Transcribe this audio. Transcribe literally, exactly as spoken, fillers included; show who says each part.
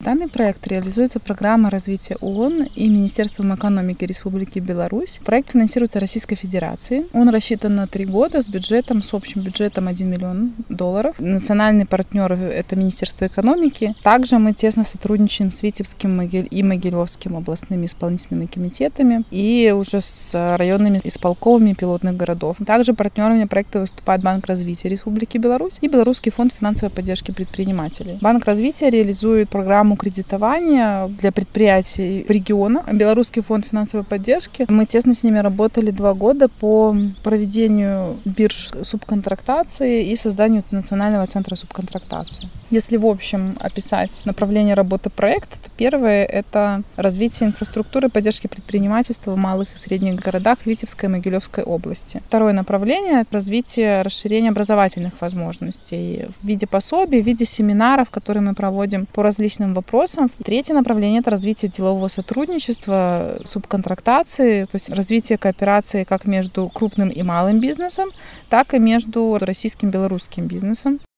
Speaker 1: Данный проект реализуется программой развития ООН и Министерством экономики Республики Беларусь. Проект финансируется Российской Федерацией. Он рассчитан на три года с бюджетом, с общим бюджетом один миллион долларов. Национальный партнер — это Министерство экономики. Также мы тесно сотрудничаем с Витебским и Могилевским областными исполнительными комитетами и уже с районными исполкомами пилотных городов. Также партнерами проекта выступает Банк развития Республики Беларусь и Белорусский фонд финансовой поддержки предпринимателей. Банк развития реализует программу кредитования для предприятий в регионах. Белорусский фонд финансовой поддержки. Мы тесно с ними работали два года по проведению бирж субконтрактации и созданию национального центра субконтрактации. Если в общем описать направление работы проекта, то первое — это развитие инфраструктуры поддержки предпринимательства в малых и средних городах Витебской и Могилевской области. Второе направление — это развитие, расширение образовательных возможностей в виде пособий, в виде семинаров, которые мы проводим по различным вопросам. Третье направление — это развитие делового сотрудничества, субконтрактации, то есть развитие кооперации как между крупным и малым бизнесом, так и между российским и белорусским бизнесом.